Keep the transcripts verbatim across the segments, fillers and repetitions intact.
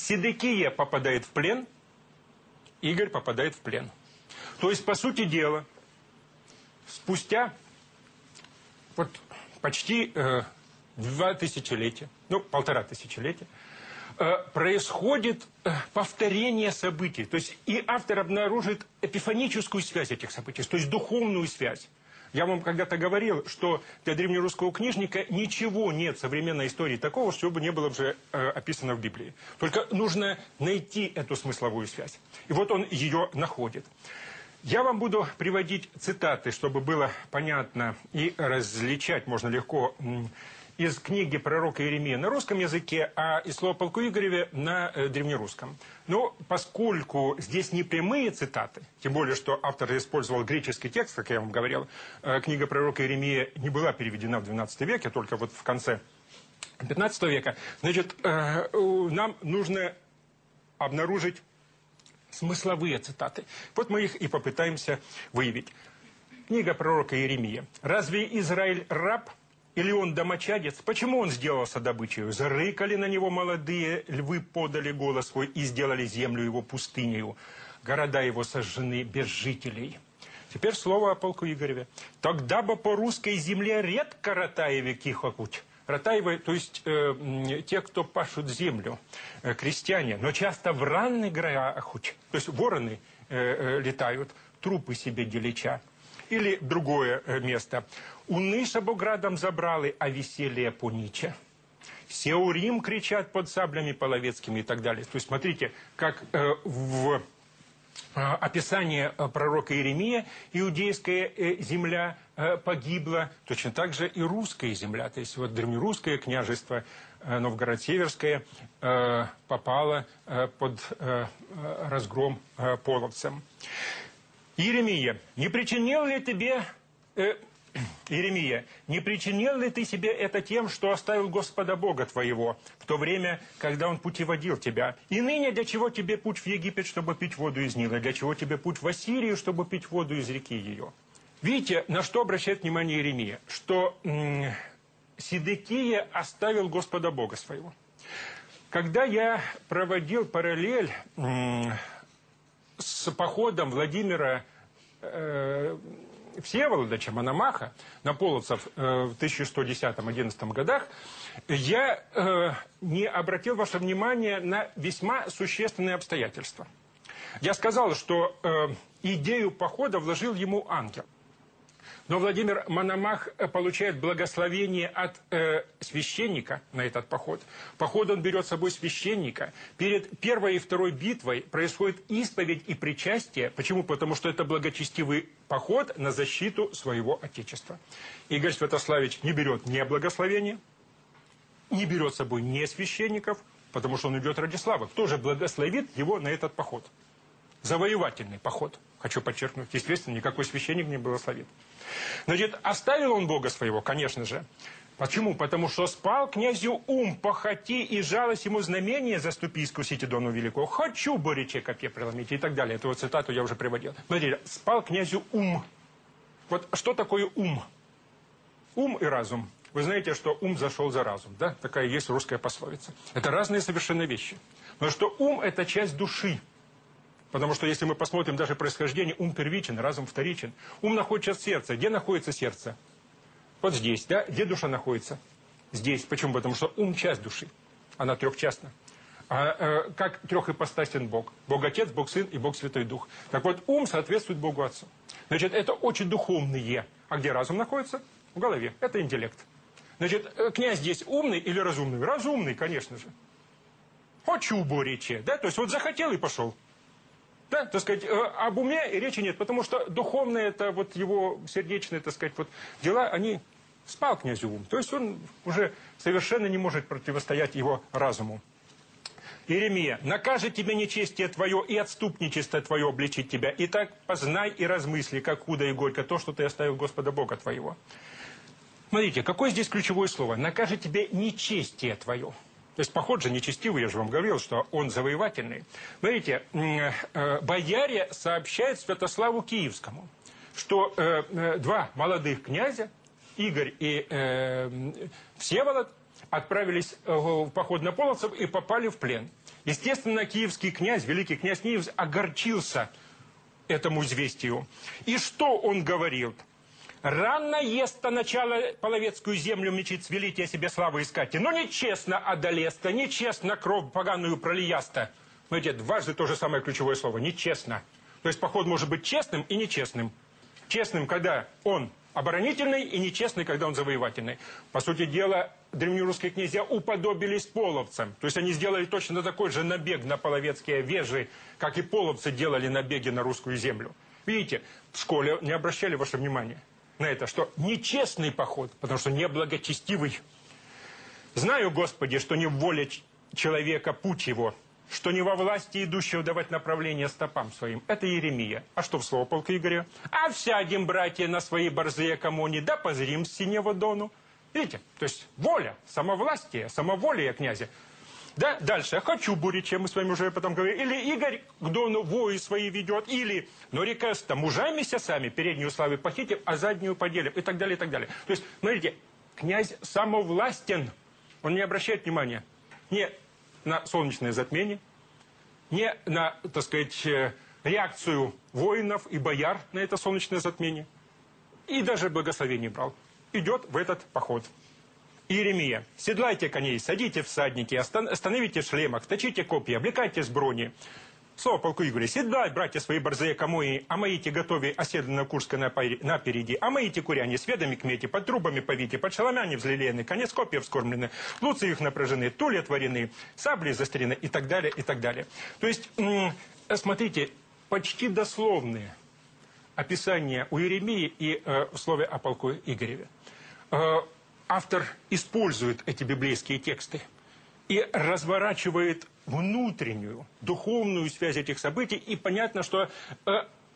Седекия попадает в плен, Игорь попадает в плен. То есть, по сути дела, спустя вот почти э, два тысячелетия, ну, полтора тысячелетия, э, происходит э, повторение событий. То есть, и автор обнаружит эпифаническую связь этих событий, то есть духовную связь. Я вам когда-то говорил, что для древнерусского книжника ничего нет в современной истории такого, что бы не было уже э, описано в Библии. Только нужно найти эту смысловую связь. И вот он ее находит. Я вам буду приводить цитаты, чтобы было понятно и различать можно легко из книги пророка Иеремии на русском языке, а из слова полку Игореве на э, древнерусском. Но поскольку здесь не прямые цитаты, тем более, что автор использовал греческий текст, как я вам говорил, э, книга пророка Иеремии не была переведена в двенадцатом веке, только вот в конце пятнадцатого века, значит, э, нам нужно обнаружить смысловые цитаты. Вот мы их и попытаемся выявить. Книга пророка Иеремии. «Разве Израиль раб? Или он домочадец? Почему он сделался добычей? Зарыкали на него молодые львы, подали голос свой и сделали землю его пустынею. Города его сожжены без жителей». Теперь слово о полку Игореве. «Тогда бы по русской земле редко ратаеве кихокуть». Ратаевы, то есть э, те, кто пашут землю, э, крестьяне, но часто в ранный граахуть, то есть вороны э, э, летают, трупы себе делича. Или другое э, место. «Уныша боградом забрали, а веселье понича». «Сеурим» кричат под саблями половецкими и так далее. То есть смотрите, как э, в э, описании пророка Иеремия иудейская э, земля э, погибла, точно так же и русская земля. То есть вот древнерусское княжество э, Новгород-Северское э, попало э, под э, разгром э, половцам. Иеремия, не причинил ли тебе... Э, Иеремия, не причинил ли ты себе это тем, что оставил Господа Бога твоего в то время, когда Он путеводил тебя? И ныне для чего тебе путь в Египет, чтобы пить воду из Нила? Для чего тебе путь в Ассирию, чтобы пить воду из реки ее?» Видите, на что обращает внимание Иеремия? Что м- Седекия оставил Господа Бога своего. Когда я проводил параллель м- с походом Владимира э- Всеволодовича Мономаха на половцев э, в тысяча сто десятом — одиннадцатом годах, я э, не обратил ваше внимание на весьма существенные обстоятельства. Я сказал, что э, идею похода вложил ему ангел. Но Владимир Мономах получает благословение от э, священника на этот поход. Поход он берет с собой священника. Перед первой и второй битвой происходит исповедь и причастие. Почему? Потому что это благочестивый поход на защиту своего отечества. Игорь Святославич не берет ни благословения, не берет с собой ни священников, потому что он идет ради славы. Кто же благословит его на этот поход? Завоевательный поход, хочу подчеркнуть. Естественно, никакой священник не благословит. Значит, оставил он Бога своего, конечно же. Почему? Потому что спал князю ум, похоти, и жалость ему знамение, заступи, искусите Дону Великого. Хочу борече копье преломить, и так далее. Эту вот цитату я уже приводил. Смотрите, спал князю ум. Вот что такое ум? Ум и разум. Вы знаете, что ум зашел за разум, да? Такая есть русская пословица. Это разные совершенно вещи. Но что ум – это часть души. Потому что если мы посмотрим даже происхождение, ум первичен, разум вторичен. Ум находится в сердце. Где находится сердце? Вот здесь, да? Где душа находится? Здесь. Почему? Потому что ум – часть души. Она трехчастна. А э, как трехипостасен Бог? Бог Отец, Бог Сын и Бог Святой Дух. Так вот, ум соответствует Богу Отцу. Значит, это очень духовные. А где разум находится? В голове. Это интеллект. Значит, князь здесь умный или разумный? Разумный, конечно же. Хочу борече, да? То есть вот захотел и пошел. Да, так сказать, об уме речи нет, потому что духовные, это вот его сердечные, так сказать, вот дела, они спал князю ум. То есть он уже совершенно не может противостоять его разуму. Иеремия, накажет тебе нечестие твое и отступничество твое обличить тебя. Итак, познай и размысли, как худо и горько то, что ты оставил Господа Бога твоего. Смотрите, какое здесь ключевое слово? Накажет тебе нечестие твое. То есть поход же нечестивый, я же вам говорил, что он завоевательный. Смотрите, бояре сообщают Святославу Киевскому, что э, э, два молодых князя, Игорь и э, Всеволод, отправились в поход на половцев и попали в плен. Естественно, киевский князь, великий князь Киев, огорчился этому известию. И что он говорил? «Рано ест-то начало половецкую землю мечить, свелите о себе славу искать. Но нечестно одолеста, нечестно кровь поганую пролияста». Смотрите, дважды то же самое ключевое слово. Нечестно. То есть поход может быть честным и нечестным. Честным, когда он оборонительный, и нечестный, когда он завоевательный. По сути дела, древнерусские князья уподобились половцам. То есть они сделали точно такой же набег на половецкие вежи, как и половцы делали набеги на русскую землю. Видите, в школе не обращали ваше внимание на это, что нечестный поход, потому что неблагочестивый. «Знаю, Господи, что не в воле человека путь его, что не во власти идущего давать направление стопам своим». Это Иеремия. А что в слово полка Игоря? «А всядем, братья, на свои борзые комони, да позрим с синего дону». Видите? То есть воля, самовластие, самоволие князя. Да, дальше. «Хочу бурить», чем мы с вами уже потом говорили. Или «Игорь к дону вои свои ведет». Или «Но река с мужамися сами, переднюю славы похитим, а заднюю поделим». И так далее, и так далее. То есть, смотрите, князь самовластен. Он не обращает внимания не на солнечное затмение, не на, так сказать, реакцию воинов и бояр на это солнечное затмение. И даже благословение брал. Идет в этот поход. Иеремия. «Седлайте коней, садите всадники, остановите в шлемах, точите копья, облекайте с брони». Слово полку Игоря. «Седлай, братья свои борзые комои, а моите готове оседлано Курска напереди, а моите куряне с ведами к мете, под трубами повите, под шеломяне взлелены, конец копья вскормлены, луцы их напряжены, тули отворены, сабли застрены» и так далее, и так далее. То есть, смотрите, почти дословные описания у Иеремии и э, в слове о полку Игореве. Э, автор использует эти библейские тексты и разворачивает внутреннюю, духовную связь этих событий, и понятно, что э,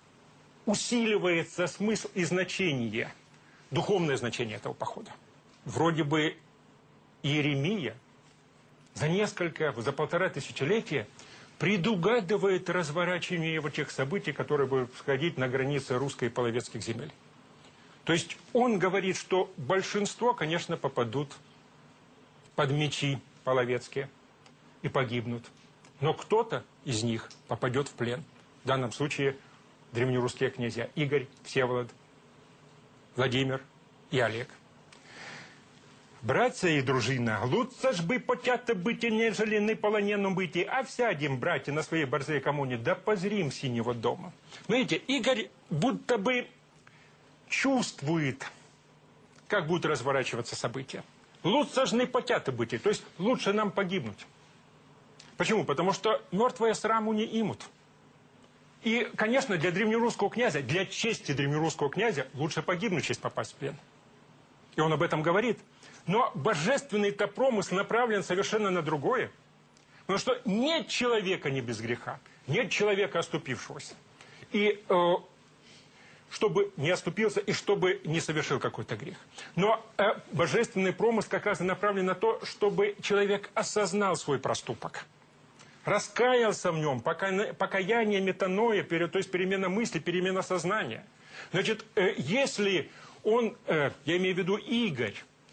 усиливается смысл и значение, духовное значение этого похода. Вроде бы Иеремия за несколько, за полтора тысячелетия предугадывает разворачивание вот тех событий, которые будут происходить на границе русско- и половецких земель. То есть он говорит, что большинство, конечно, попадут под мечи половецкие и погибнут. Но кто-то из них попадет в плен. В данном случае древнерусские князья Игорь, Всеволод, Владимир и Олег. «Братья и дружина, лучше ж бы потята быть, нежели не полоненом быть, а всядем, братья, на своей борзые коммуне, да позрим синего дома». Видите, Игорь будто бы чувствует, как будут разворачиваться события. Лучше ж не потята быть, то есть лучше нам погибнуть. Почему? Потому что мертвые сраму не имут. И, конечно, для древнерусского князя, для чести древнерусского князя лучше погибнуть, чем попасть в плен. И он об этом говорит. Но божественный-то промысл направлен совершенно на другое. Потому что нет человека не без греха, нет человека оступившегося. И э, чтобы не оступился и чтобы не совершил какой-то грех. Но э, божественный промысл как раз и направлен на то, чтобы человек осознал свой проступок. Раскаялся в нем, пока, покаяние, метаноя, то есть перемена мысли, перемена сознания. Значит, э, если он, э, я имею в виду Игорь,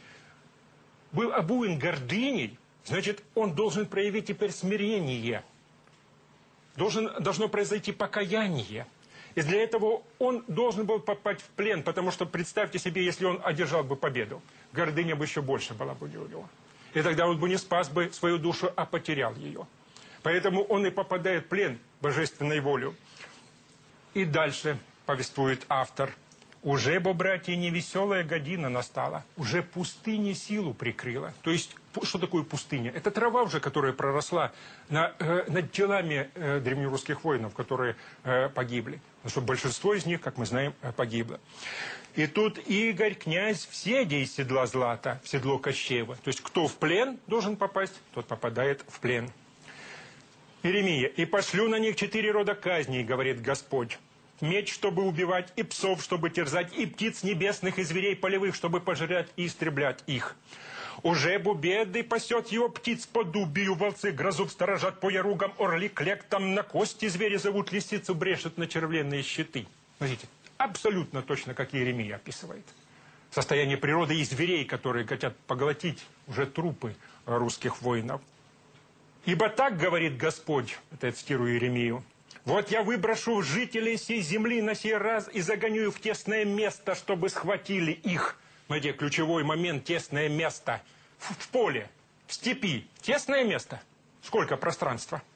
был обуян гордыней, значит, он должен проявить теперь смирение. Должен, должно произойти покаяние. И для этого он должен был попасть в плен, потому что, представьте себе, если он одержал бы победу, гордыня бы еще больше была бы у него. И тогда он бы не спас бы свою душу, а потерял ее. Поэтому он и попадает в плен божественной волю. И дальше повествует автор. «Уже, бо, братья, невеселая година настала, уже пустыня силу прикрыла». То есть, что такое пустыня? Это трава уже, которая проросла на, э, над телами э, древнерусских воинов, которые э, погибли. Потому что большинство из них, как мы знаем, э, погибло. И тут Игорь, князь, вседя из седла Злата, в седло Кощеева. То есть, кто в плен должен попасть, тот попадает в плен. Иеремия. «И пошлю на них четыре рода казней, говорит Господь. Меч, чтобы убивать, и псов, чтобы терзать, и птиц небесных, и зверей полевых, чтобы пожирать и истреблять их. Уже бубеды пасет его птиц по дубию, волцы грозу сторожат по яругам, орли клектам, на кости звери зовут, лисицу брешут на червленные щиты». Смотрите, абсолютно точно, как Иеремия описывает. Состояние природы и зверей, которые хотят поглотить уже трупы русских воинов. Ибо так говорит Господь, это я цитирую Иеремию, вот я выброшу жителей сей земли на сей раз и загоню их в тесное место, чтобы схватили их. Смотрите, ключевой момент, тесное место. В, в поле, в степи. Тесное место. Сколько пространства?